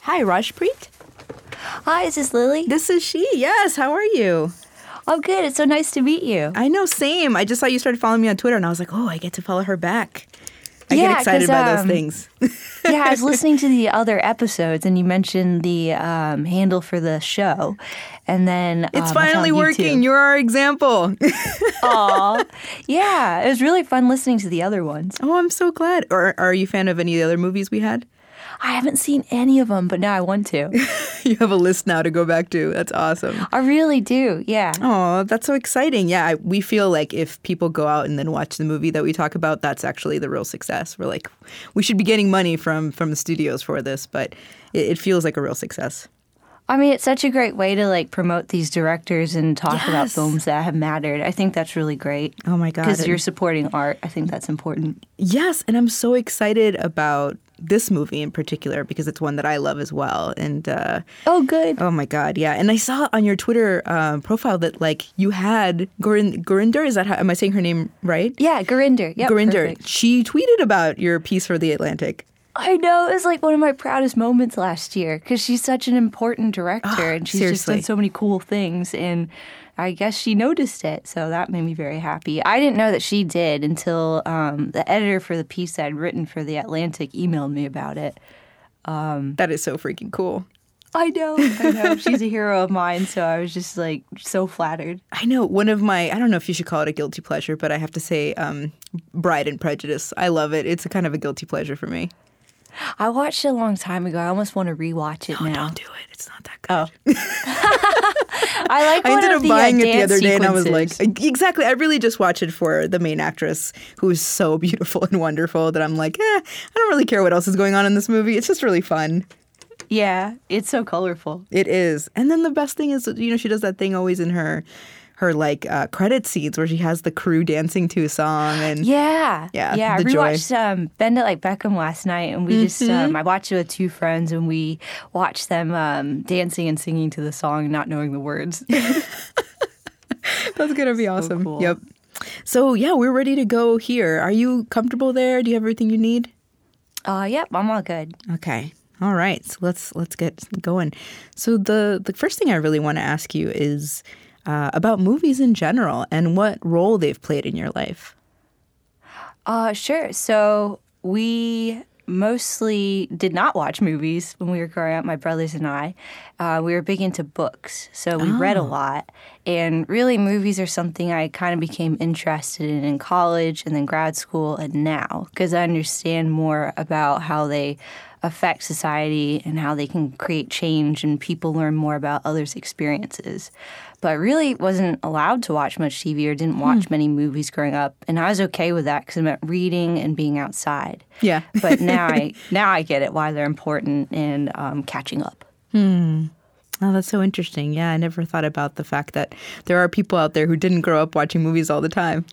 Hi, Rajpreet. Hi, is this Lily? This is she. Yes, how are you? Oh, good. It's so nice to meet you. I know, same. I just saw you started following me on Twitter, and I was like, oh, I get to follow her back. I get excited by those things. Yeah, I was listening to the other episodes, and you mentioned the handle for the show, and then it's finally working. You're our example. Aw, yeah, it was really fun listening to the other ones. Oh, I'm so glad. Or are you a fan of any of the other movies we had? I haven't seen any of them, but now I want to. You have a list now to go back to. That's awesome. I really do, yeah. Oh, that's so exciting. Yeah, we feel like if people go out and then watch the movie that we talk about, that's actually the real success. We're like, we should be getting money from the studios for this, but it feels like a real success. I mean, it's such a great way to promote these directors and talk about films that have mattered. I think that's really great. Oh my God. Because you're supporting art. I think that's important. Yes, and I'm so excited about this movie in particular because it's one that I love as well. And oh, good. Oh my God, yeah. And I saw on your Twitter profile that you had Gurinder. Is that how am I saying her name right? Yeah, Gurinder. Yep, Gurinder. perfect. She tweeted about your piece for The Atlantic. I know. It was one of my proudest moments last year because she's such an important director and she's just done so many cool things. And I guess she noticed it. So that made me very happy. I didn't know that she did until the editor for the piece I'd written for The Atlantic emailed me about it. That is so freaking cool. I know. She's a hero of mine, so I was just so flattered. I know. One of my, I don't know if you should call it a guilty pleasure, but I have to say Bride and Prejudice. I love it. It's a kind of a guilty pleasure for me. I watched it a long time ago. I almost want to rewatch it now. Don't do it. It's not that good. Oh. I ended up buying it the other day, sequences. and I was like, exactly. I really just watched it for the main actress, who is so beautiful and wonderful that I'm like, I don't really care what else is going on in this movie. It's just really fun. Yeah, it's so colorful. It is. And then the best thing is, she does that thing always in her credit scenes where she has the crew dancing to a song. And yeah. I rewatched Bend It Like Beckham last night, and we just I watched it with two friends, and we watched them dancing and singing to the song, not knowing the words. That's gonna be awesome. Cool. Yep. So yeah, we're ready to go here. Are you comfortable there? Do you have everything you need? Yep, I'm all good. Okay. All right. So let's get going. So the first thing I really want to ask you is about movies in general and what role they've played in your life. Sure. So we mostly did not watch movies when we were growing up, my brothers and I. We were big into books, so we read a lot. And really, movies are something I kind of became interested in college and then grad school and now, because I understand more about how they affect society and how they can create change, and people learn more about others' experiences. But I really wasn't allowed to watch much TV or didn't watch many movies growing up, and I was okay with that because it meant reading and being outside. Yeah. But now I get it, why they're important and catching up. Oh, that's so interesting. Yeah, I never thought about the fact that there are people out there who didn't grow up watching movies all the time.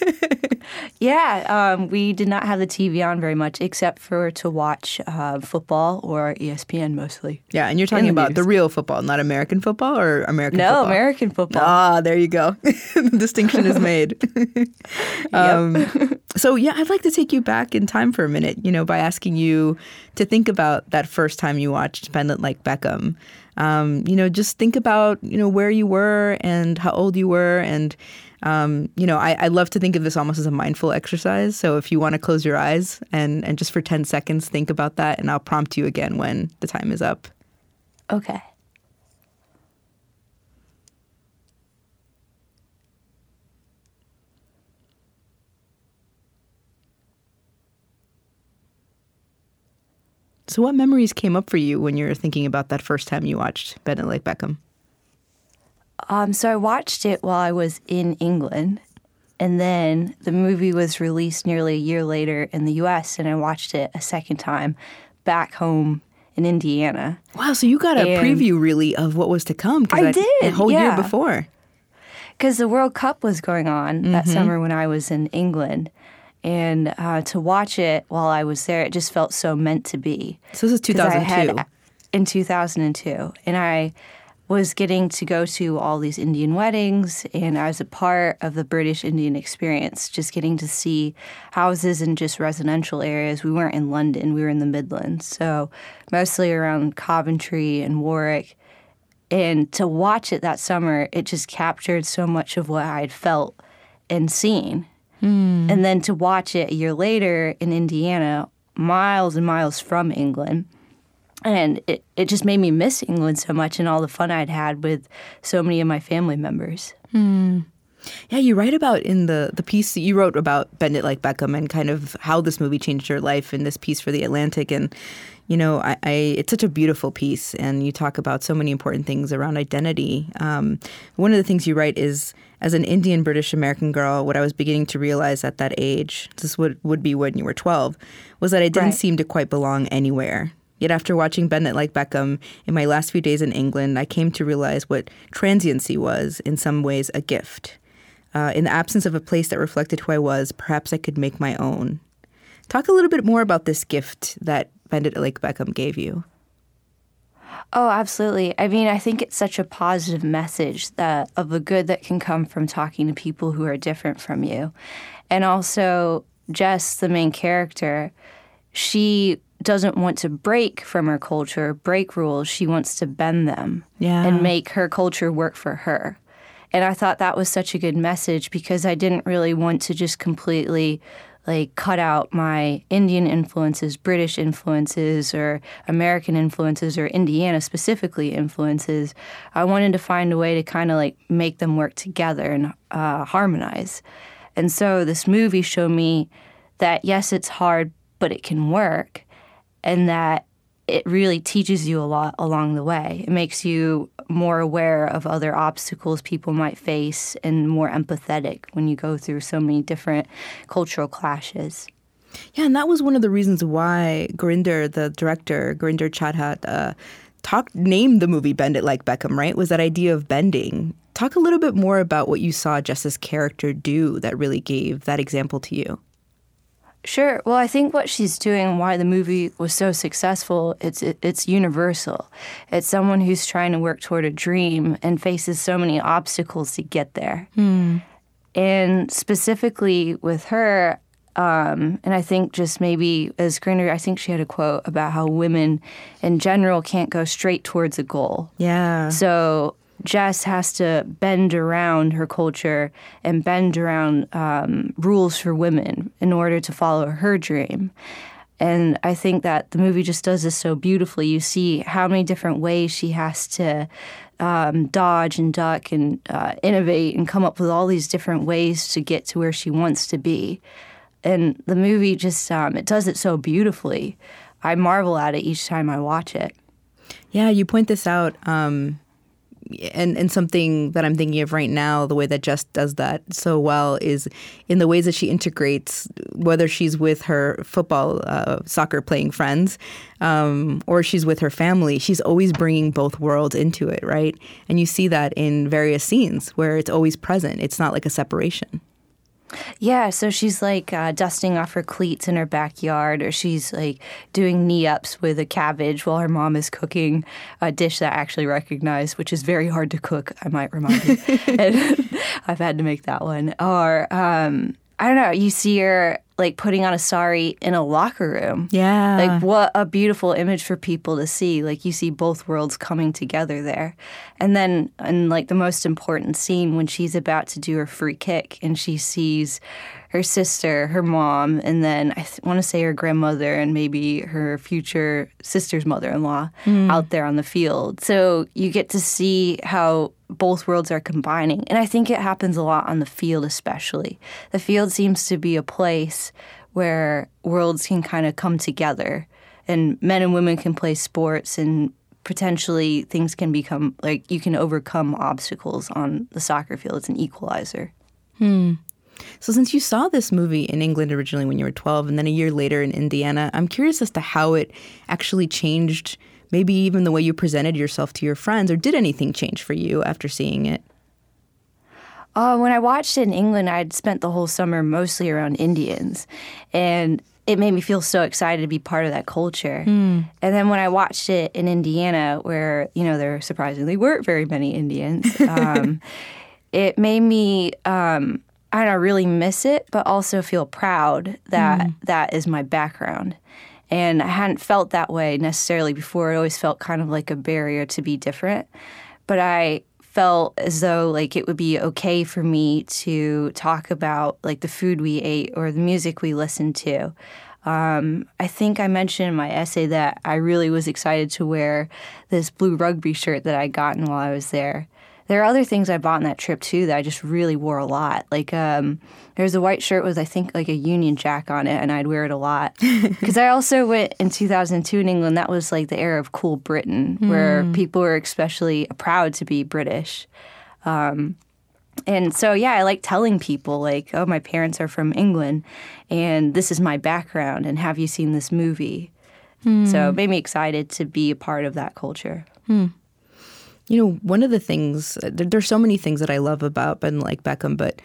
Yeah, we did not have the TV on very much except for to watch football or ESPN mostly. Yeah, and you're talking about the real football, not American football or American football? No, American football. Ah, there you go. The distinction is made. So, yeah, I'd like to take you back in time for a minute, by asking you to think about that first time you watched Bend It Like Beckham. Just think about, where you were and how old you were. And, I love to think of this almost as a mindful exercise. So if you want to close your eyes and just for 10 seconds, think about that. And I'll prompt you again when the time is up. Okay. So what memories came up for you when you were thinking about that first time you watched Bend It Like Beckham? So I watched it while I was in England, and then the movie was released nearly a year later in the U.S., and I watched it a second time back home in Indiana. Wow, so you got a preview, really, of what was to come. I did, a whole year before. Because the World Cup was going on that summer when I was in England. And to watch it while I was there, it just felt so meant to be. So this is 2002. In 2002. And I was getting to go to all these Indian weddings, and I was a part of the British Indian experience, just getting to see houses in just residential areas. We weren't in London, we were in the Midlands, so mostly around Coventry and Warwick. And to watch it that summer, it just captured so much of what I had felt and seen. And then to watch it a year later in Indiana, miles and miles from England, and it just made me miss England so much and all the fun I'd had with so many of my family members. Yeah, you write about in the piece that you wrote about Bend It Like Beckham and kind of how this movie changed your life in this piece for The Atlantic. And, you know, it's such a beautiful piece. And you talk about so many important things around identity. One of the things you write is, as an Indian British American girl, what I was beginning to realize at that age, this would be when you were 12, was that I didn't seem to quite belong anywhere. Yet after watching Bend It Like Beckham in my last few days in England, I came to realize what transiency was, in some ways, a gift. In the absence of a place that reflected who I was, perhaps I could make my own. Talk a little bit more about this gift that Bend It Like Beckham gave you. Oh, absolutely. I mean, I think it's such a positive message of the good that can come from talking to people who are different from you. And also, Jess, the main character, she doesn't want to break from her culture, break rules. She wants to bend them and make her culture work for her. And I thought that was such a good message because I didn't really want to just completely cut out my Indian influences, British influences, or American influences, or Indiana specifically influences. I wanted to find a way to kind of make them work together and harmonize. And so this movie showed me that, yes, it's hard, but it can work, and that it really teaches you a lot along the way. It makes you more aware of other obstacles people might face and more empathetic when you go through so many different cultural clashes. Yeah, and that was one of the reasons why Gurinder, the director, Gurinder Chadha, named the movie Bend It Like Beckham, right? Was that idea of bending. Talk a little bit more about what you saw Jess's character do that really gave that example to you. Sure. Well, I think what she's doing and why the movie was so successful, it's universal. It's someone who's trying to work toward a dream and faces so many obstacles to get there. And specifically with her, and I think just maybe as Grinder, I think she had a quote about how women in general can't go straight towards a goal. Yeah. So Jess has to bend around her culture and bend around rules for women in order to follow her dream. And I think that the movie just does this so beautifully. You see how many different ways she has to dodge and duck and innovate and come up with all these different ways to get to where she wants to be. And the movie just, it does it so beautifully. I marvel at it each time I watch it. Yeah, you point this out. And something that I'm thinking of right now, the way that Jess does that so well is in the ways that she integrates, whether she's with her football, soccer playing friends, or she's with her family, she's always bringing both worlds into it, right? And you see that in various scenes where it's always present. It's not like a separation. Yeah, so she's dusting off her cleats in her backyard, or she's doing knee-ups with a cabbage while her mom is cooking a dish that I actually recognize, which is very hard to cook, I might remind you. And I've had to make that one. Or, I don't know, you see her putting on a sari in a locker room. Yeah. What a beautiful image for people to see. You see both worlds coming together there. And then in the most important scene when she's about to do her free kick and she sees her sister, her mom, and then I want to say her grandmother and maybe her future sister's mother-in-law out there on the field. So you get to see how both worlds are combining. And I think it happens a lot on the field especially. The field seems to be a place where worlds can kind of come together and men and women can play sports and potentially things can become you can overcome obstacles on the soccer field. It's an equalizer. So since you saw this movie in England originally when you were 12 and then a year later in Indiana, I'm curious as to how it actually changed maybe even the way you presented yourself to your friends, or did anything change for you after seeing it? When I watched it in England, I'd spent the whole summer mostly around Indians. And it made me feel so excited to be part of that culture. And then when I watched it in Indiana, where, there surprisingly weren't very many Indians, it made me, I don't know, really miss it, but also feel proud that that is my background. And I hadn't felt that way necessarily before. It always felt kind of like a barrier to be different. But I felt as though like it would be okay for me to talk about like the food we ate or the music we listened to. I think I mentioned in my essay that I really was excited to wear this blue rugby shirt that I'd gotten while I was there. There are other things I bought on that trip, too, that I just really wore a lot. Like, there's a white shirt with, I think, like a Union Jack on it, and I'd wear it a lot. Because I also went in 2002 in England. That was, like, the era of cool Britain, where people were especially proud to be British. And so, yeah, I like telling people, like, oh, my parents are from England, and this is my background, and have you seen this movie? So it made me excited to be a part of that culture. One of the things, there's so many things that I love about Ben like Beckham, but,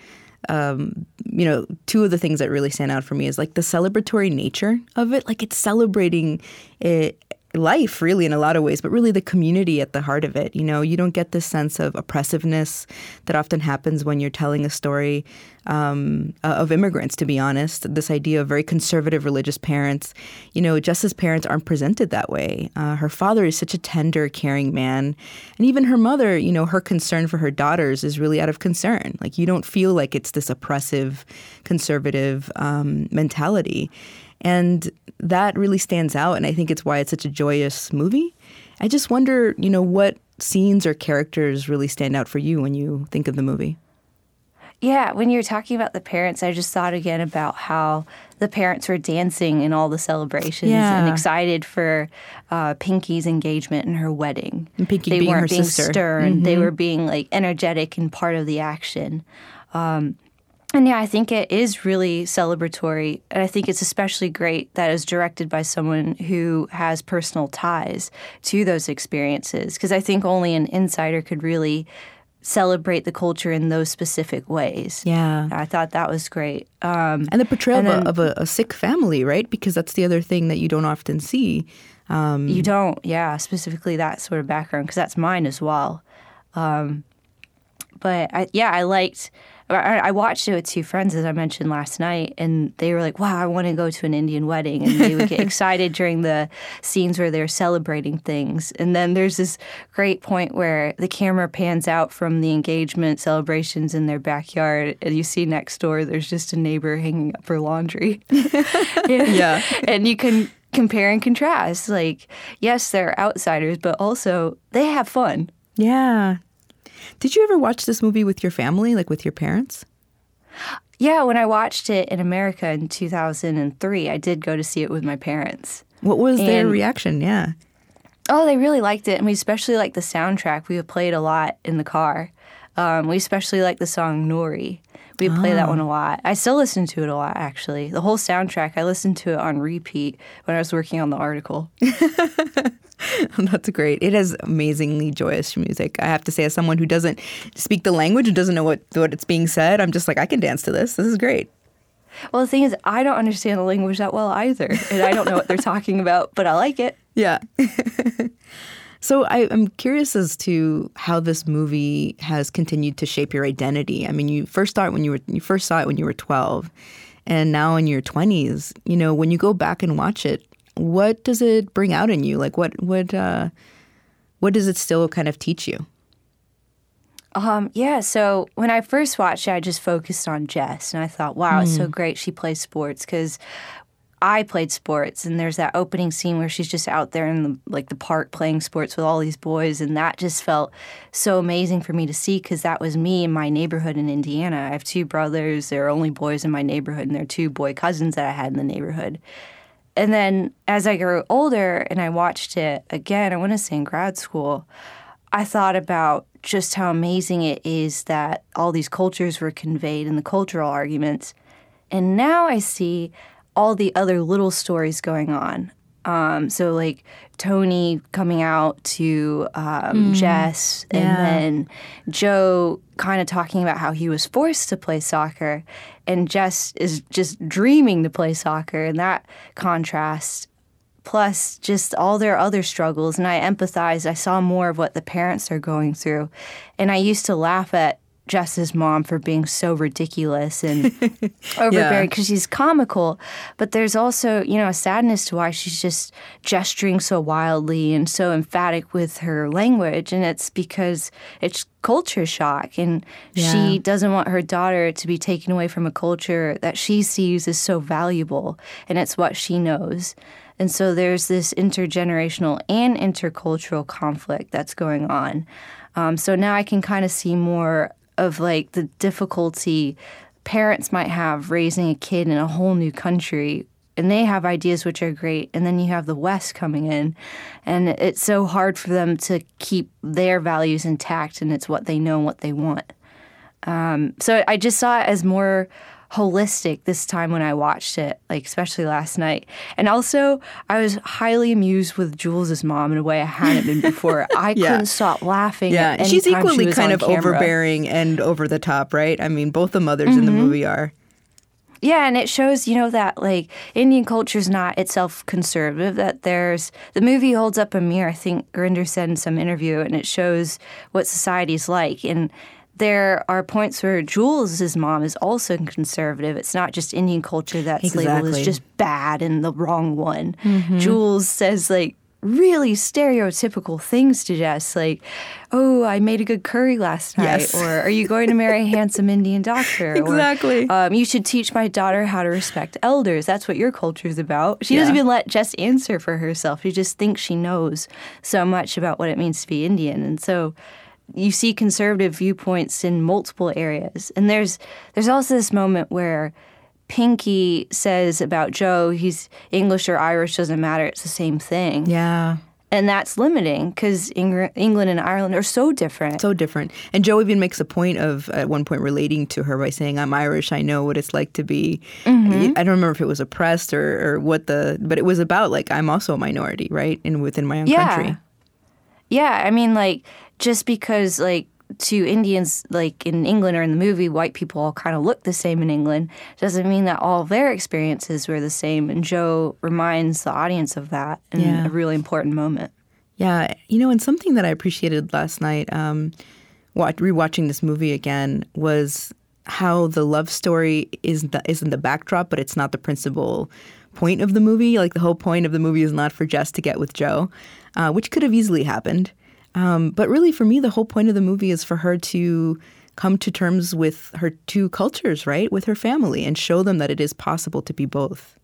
two of the things that really stand out for me is like the celebratory nature of it. Like it's celebrating life really in a lot of ways, but really the community at the heart of it. You don't get this sense of oppressiveness that often happens when you're telling a story of immigrants, to be honest. This idea of very conservative religious parents, Jess's parents aren't presented that way. Her father is such a tender, caring man. And even her mother, her concern for her daughters is really out of concern. Like you don't feel like it's this oppressive, conservative mentality. And that really stands out, and I think it's why it's such a joyous movie. I just wonder, what scenes or characters really stand out for you when you think of the movie? Yeah, when you're talking about the parents, I just thought again about how the parents were dancing in all the celebrations and excited for Pinky's engagement and her wedding. And Pinky being her sister. They weren't being stern. They were being like energetic and part of the action. And yeah, I think it is really celebratory. And I think it's especially great that it's directed by someone who has personal ties to those experiences. Because I think only an insider could really celebrate the culture in those specific ways. Yeah. I thought that was great. And the portrayal of a sick family, right? Because that's the other thing that you don't often see. You don't, specifically that sort of background, because that's mine as well. But I liked... I watched it with two friends, as I mentioned last night, and they were like, wow, I want to go to an Indian wedding. And they would get excited during the scenes where they're celebrating things. And then there's this great point where the camera pans out from the engagement celebrations in their backyard, and you see next door there's just a neighbor hanging up her laundry. Yeah. And you can compare and contrast. Like, yes, they're outsiders, but also they have fun. Yeah. Did you ever watch this movie with your family, like with your parents? Yeah, when I watched it in America in 2003, I did go to see it with my parents. What was their reaction? Yeah. Oh, they really liked it. And we especially liked the soundtrack. We would play it a lot in the car. We especially liked the song Nori. We would play that one a lot. I still listen to it a lot, actually. The whole soundtrack, I listened to it on repeat when I was working on the article. That's great. It has amazingly joyous music. I have to say, as someone who doesn't speak the language and doesn't know what it's being said, I'm just like, I can dance to this. This is great. Well, the thing is, I don't understand the language that well either. And I don't know what they're talking about, but I like it. Yeah. So I'm curious as to how this movie has continued to shape your identity. I mean, you first saw it when you were 12, and now in your 20s. When you go back and watch it, what does it bring out in you? Like, what does it still kind of teach you? So when I first watched it, I just focused on Jess, and I thought, wow, it's so great she plays sports, because I played sports, and there's that opening scene where she's just out there in the park playing sports with all these boys, and that just felt so amazing for me to see, because that was me in my neighborhood in Indiana. I have two brothers. There are only boys in my neighborhood, and there are two boy cousins that I had in the neighborhood. And then as I grew older and I watched it again, I want to say in grad school, I thought about just how amazing it is that all these cultures were conveyed in the cultural arguments. And now I see all the other little stories going on. So like Tony coming out to Jess, and then Joe kind of talking about how he was forced to play soccer, and Jess is just dreaming to play soccer, and that contrast, plus just all their other struggles. And I empathized. I saw more of what the parents are going through. And I used to laugh at Jess's mom for being so ridiculous and overbearing because she's comical. But there's also, a sadness to why she's just gesturing so wildly and so emphatic with her language. And it's because it's culture shock. And she doesn't want her daughter to be taken away from a culture that she sees as so valuable. And it's what she knows. And so there's this intergenerational and intercultural conflict that's going on. So now I can kind of see more of like the difficulty parents might have raising a kid in a whole new country, and they have ideas which are great, and then you have the West coming in, and it's so hard for them to keep their values intact, and it's what they know and what they want. So I just saw it as more holistic this time when I watched it, like especially last night. And also, I was highly amused with Jules' mom in a way I hadn't been before. I couldn't stop laughing. Yeah, at she's equally kind of camera. overbearing and over the top, right? I mean, both the mothers in the movie are. Yeah, and it shows, that like Indian culture is not itself conservative, that there's, the movie holds up a mirror, I think Gurinder said in some interview, and it shows what society's like. And there are points where Jules' mom is also conservative. It's not just Indian culture that's labeled as just bad and the wrong one. Jules says, like, really stereotypical things to Jess, like, oh, I made a good curry last night, or are you going to marry a handsome Indian doctor? Exactly. Or, you should teach my daughter how to respect elders. That's what your culture is about. She doesn't even let Jess answer for herself. She just thinks she knows so much about what it means to be Indian. And so you see conservative viewpoints in multiple areas. And there's also this moment where Pinky says about Joe, he's English or Irish, doesn't matter, it's the same thing. Yeah. And that's limiting because England and Ireland are so different. So different. And Joe even makes a point of, at one point, relating to her by saying, I'm Irish, I know what it's like to be, I don't remember if it was oppressed or what but it was about, like, I'm also a minority, right? Within my own country. Yeah, I mean, like, just because, like, to Indians, like in England or in the movie, white people all kind of look the same in England, doesn't mean that all of their experiences were the same. And Joe reminds the audience of that in a really important moment. Yeah, and something that I appreciated last night, rewatching this movie again, was how the love story isn't the backdrop, but it's not the principal point of the movie. Like, the whole point of the movie is not for Jess to get with Joe, which could have easily happened. But really, for me, the whole point of the movie is for her to come to terms with her two cultures, right? With her family, and show them that it is possible to be both.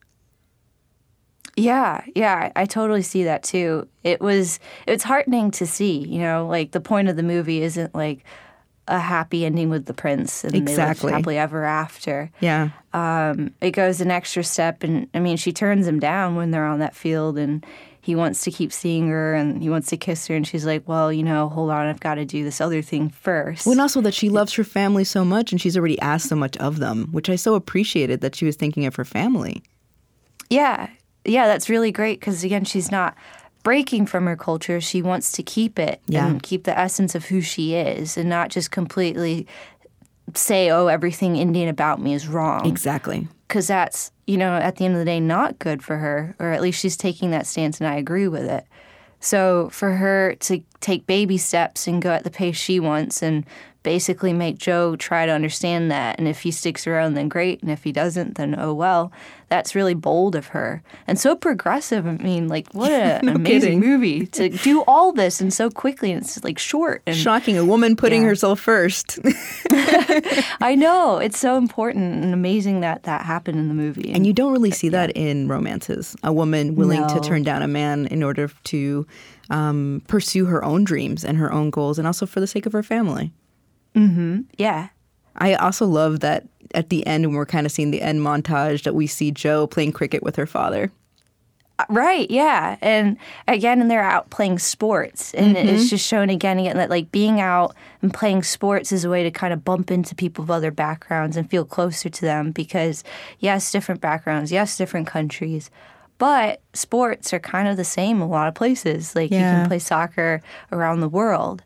Yeah, I totally see that too. It's heartening to see, like the point of the movie isn't like a happy ending with the prince and they live happily ever after. Yeah. It goes an extra step, and I mean, she turns him down when they're on that field, and he wants to keep seeing her and he wants to kiss her, and she's like, well, hold on, I've got to do this other thing first. Well, and also that she loves her family so much, and she's already asked so much of them, which I so appreciated, that she was thinking of her family. Yeah, that's really great because, again, she's not breaking from her culture. She wants to keep it and keep the essence of who she is, and not just completely say, oh, everything Indian about me is wrong. Exactly. Because that's, at the end of the day, not good for her, or at least she's taking that stance, and I agree with it. So for her to take baby steps and go at the pace she wants and basically make Joe try to understand that, and if he sticks around, then great, and if he doesn't, then oh well, that's really bold of her. And so progressive. I mean, like, what an amazing movie to do all this and so quickly, and it's like short. And shocking, a woman putting herself first. I know, it's so important and amazing that happened in the movie. And you don't really see that in romances, a woman willing to turn down a man in order to pursue her own dreams and her own goals, and also for the sake of her family. Mm-hmm. Yeah. I also love that at the end, when we're kind of seeing the end montage, that we see Joe playing cricket with her father. Right, yeah. And again, and they're out playing sports. And it's just shown again and again that, like, being out and playing sports is a way to kind of bump into people of other backgrounds and feel closer to them because, yes, different backgrounds, yes, different countries, But sports are kind of the same in a lot of places. Like, you can play soccer around the world.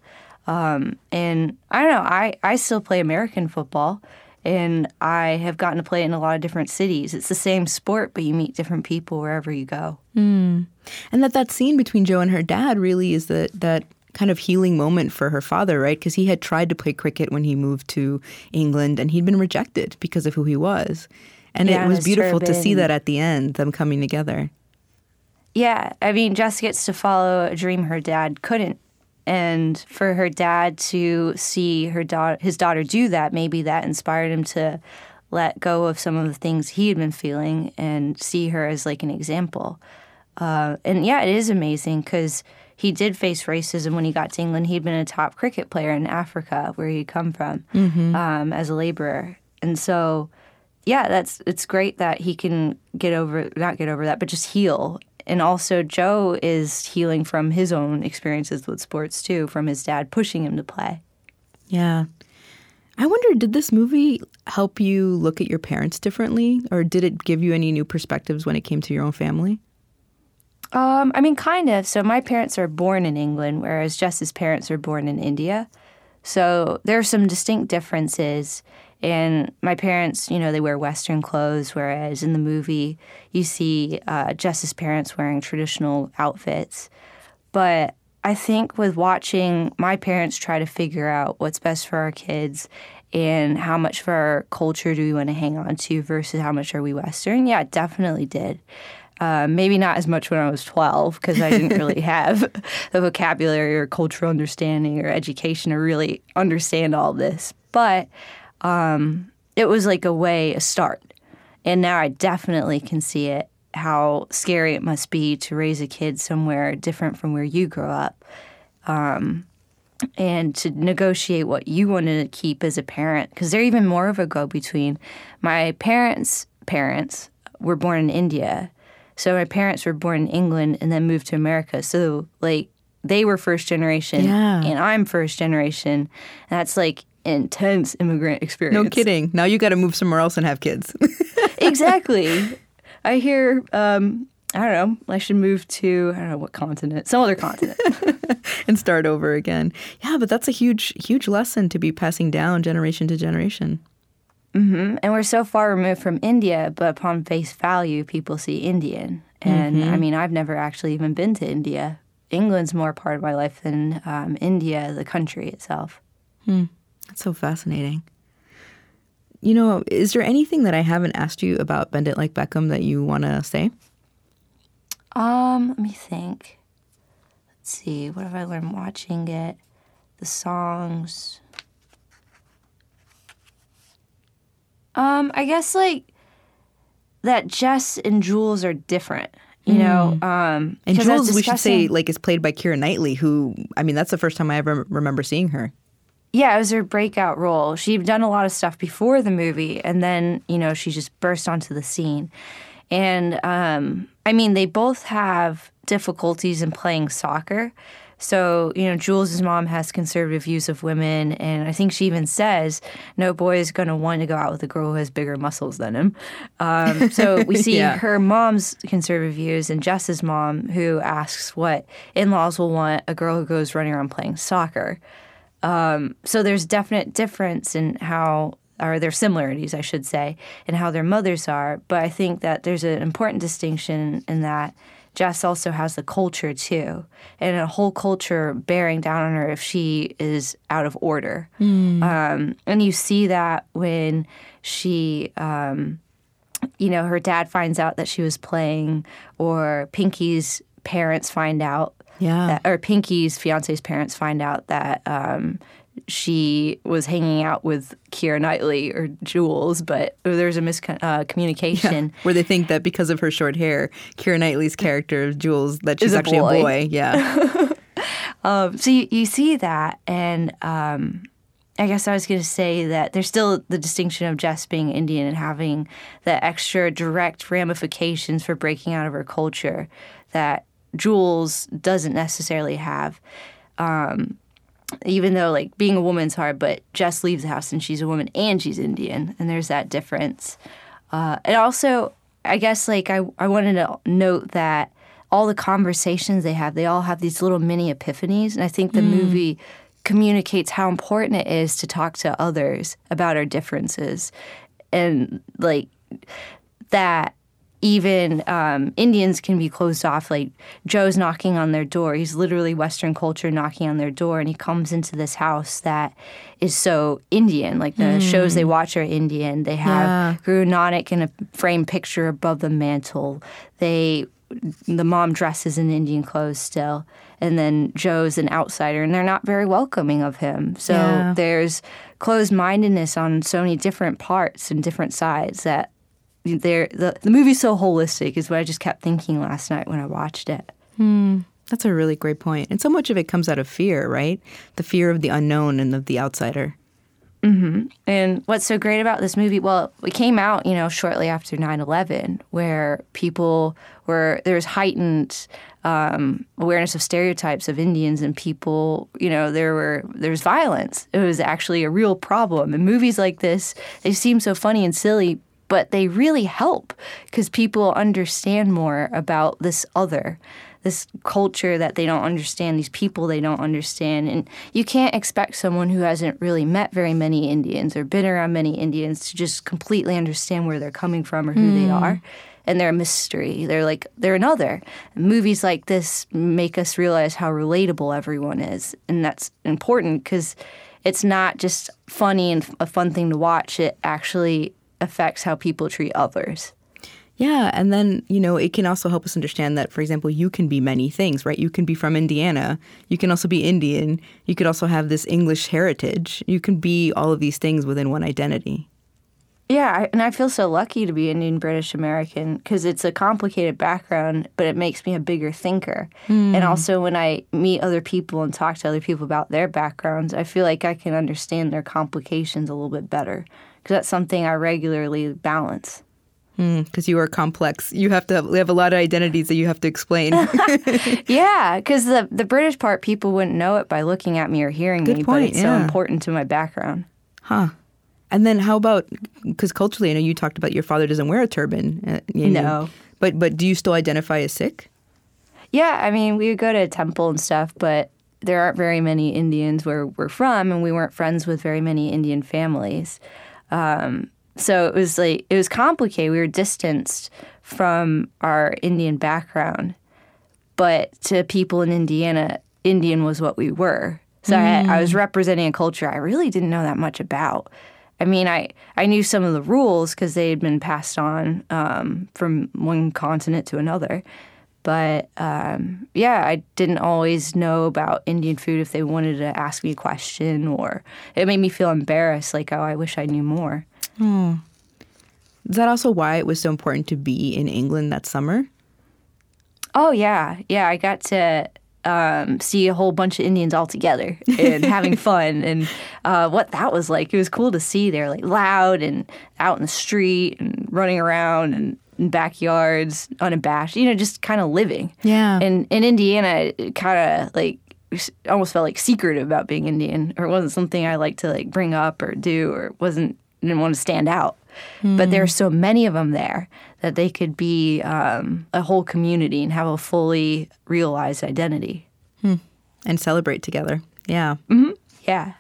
And I don't know, I still play American football, and I have gotten to play it in a lot of different cities. It's the same sport, but you meet different people wherever you go. And that scene between Jo and her dad really is that kind of healing moment for her father, right? Because he had tried to play cricket when he moved to England, and he'd been rejected because of who he was. And it was beautiful to see that at the end, them coming together. Yeah, I mean, Jess gets to follow a dream her dad couldn't. And for her dad to see his daughter do that, maybe that inspired him to let go of some of the things he had been feeling and see her as like an example. And yeah, it is amazing because he did face racism when he got to England. He'd been a top cricket player in Africa, where he'd come from, as a laborer. And so, yeah, it's great that he can not get over that, but just heal. And also, Jo is healing from his own experiences with sports, too, from his dad pushing him to play. Yeah. I wonder, did this movie help you look at your parents differently? Or did it give you any new perspectives when it came to your own family? I mean, kind of. So my parents are born in England, whereas Jess's parents are born in India. So there are some distinct differences. And my parents, they wear Western clothes, whereas in the movie you see Jess's parents wearing traditional outfits. But I think with watching my parents try to figure out what's best for our kids and how much of our culture do we want to hang on to versus how much are we Western, yeah, it definitely did. Maybe not as much when I was 12 because I didn't really have the vocabulary or cultural understanding or education to really understand all this. But it was like a start. And now I definitely can see it, how scary it must be to raise a kid somewhere different from where you grew up. And to negotiate what you wanted to keep as a parent, because they're even more of a go-between. My parents' parents were born in India. So my parents were born in England and then moved to America. So, like, they were first generation and I'm first generation. And that's, like, intense immigrant experience. No kidding. Now you got to move somewhere else and have kids. Exactly. I hear, I don't know, I should move to, I don't know what continent, some other continent. And start over again. Yeah, but that's a huge, huge lesson to be passing down generation to generation. Mm-hmm. And we're so far removed from India, but upon face value, people see Indian. And I mean, I've never actually even been to India. England's more part of my life than India, the country itself. That's so fascinating. Is there anything that I haven't asked you about Bend It Like Beckham that you want to say? Let me think. Let's see. What have I learned watching it? The songs. I guess, like, that Jess and Jules are different, And Jules, we should say, like, is played by Keira Knightley, who, I mean, that's the first time I ever remember seeing her. Yeah, it was her breakout role. She'd done a lot of stuff before the movie, and then, she just burst onto the scene. And, I mean, they both have difficulties in playing soccer. So, Jules' mom has conservative views of women, and I think she even says no boy is going to want to go out with a girl who has bigger muscles than him. So we see her mom's conservative views and Jess's mom, who asks what in-laws will want a girl who goes running around playing soccer. So there's definite difference in or there's similarities, I should say, in how their mothers are. But I think that there's an important distinction in that Jess also has the culture, too, and a whole culture bearing down on her if she is out of order. And you see that when she, her dad finds out that she was playing, or Pinky's parents find out, or Pinky's fiance's parents find out that she was hanging out with Keira Knightley or Jules, but there's a miscommunication. Where they think that because of her short hair, Keira Knightley's character, Jules, that she's actually a boy. Yeah. So you see that, and I guess I was going to say that there's still the distinction of Jess being Indian and having the extra direct ramifications for breaking out of her culture that Jules doesn't necessarily have. Even though, like, being a woman's hard, but Jess leaves the house and she's a woman and she's Indian, and there's that difference. And also, I guess like I wanted to note that all the conversations they all have these little mini epiphanies. And I think the movie communicates how important it is to talk to others about our differences. And like that even Indians can be closed off. Like Joe's knocking on their door. He's literally Western culture knocking on their door. And he comes into this house that is so Indian. Like the shows they watch are Indian. They have Guru Nanak in a framed picture above the mantle. The mom dresses in Indian clothes still. And then Joe's an outsider, and they're not very welcoming of him. So there's closed-mindedness on so many different parts and different sides that the movie's so holistic is what I just kept thinking last night when I watched it. That's a really great point. And so much of it comes out of fear, right? The fear of the unknown and of the outsider. And what's so great about this movie, well, it came out, shortly after 9/11, where there's heightened awareness of stereotypes of Indians and people, there's violence. It was actually a real problem. And movies like this, they seem so funny and silly, but they really help because people understand more about this culture that they don't understand, these people they don't understand. And you can't expect someone who hasn't really met very many Indians or been around many Indians to just completely understand where they're coming from or who they are. And they're a mystery. They're another. Movies like this make us realize how relatable everyone is. And that's important because it's not just funny and a fun thing to watch. It actually affects how people treat others. Yeah, and then, it can also help us understand that, for example, you can be many things, right? You can be from Indiana. You can also be Indian. You could also have this English heritage. You can be all of these things within one identity. Yeah, and I feel so lucky to be Indian British American because it's a complicated background, but it makes me a bigger thinker. And also when I meet other people and talk to other people about their backgrounds, I feel like I can understand their complications a little bit better because that's something I regularly balance. Because you are complex. You have a lot of identities that you have to explain. Yeah, because the British part, people wouldn't know it by looking at me or hearing me, but it's so important to my background. Huh. And then how about, because culturally, I know you talked about your father doesn't wear a turban. No. But do you still identify as Sikh? Yeah, I mean, we would go to a temple and stuff, but there aren't very many Indians where we're from, and we weren't friends with very many Indian families. So it was complicated. We were distanced from our Indian background. But to people in Indiana, Indian was what we were. So I was representing a culture I really didn't know that much about. I mean, I knew some of the rules because they had been passed on from one continent to another. But, I didn't always know about Indian food if they wanted to ask me a question, or it made me feel embarrassed, like, oh, I wish I knew more. Oh. Is that also why it was so important to be in England that summer? Oh, yeah. Yeah, I got to see a whole bunch of Indians all together and having fun. And what that was like, it was cool to see. They're like loud and out in the street and running around and in backyards, unabashed, just kind of living. Yeah. And in Indiana, it kind of like almost felt like secretive about being Indian, or it wasn't something I liked to like bring up or do, or didn't want to stand out. But there are so many of them there that they could be a whole community and have a fully realized identity. And celebrate together. Yeah. Mm-hmm. Yeah.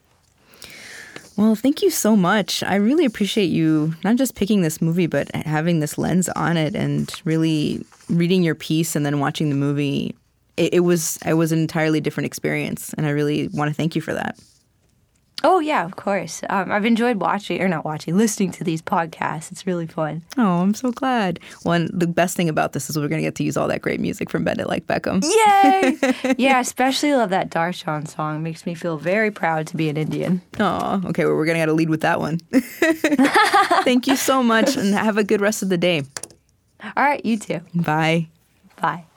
Well, thank you so much. I really appreciate you not just picking this movie, but having this lens on it and really reading your piece and then watching the movie. It was an entirely different experience, and I really want to thank you for that. Oh, yeah, of course. I've enjoyed listening to these podcasts. It's really fun. Oh, I'm so glad. Well, and the best thing about this is we're going to get to use all that great music from Bend It Like Beckham. Yay! Yeah, I especially love that Darshan song. It makes me feel very proud to be an Indian. Oh, okay. Well, we're going to have to lead with that one. Thank you so much, and have a good rest of the day. All right, you too. Bye. Bye.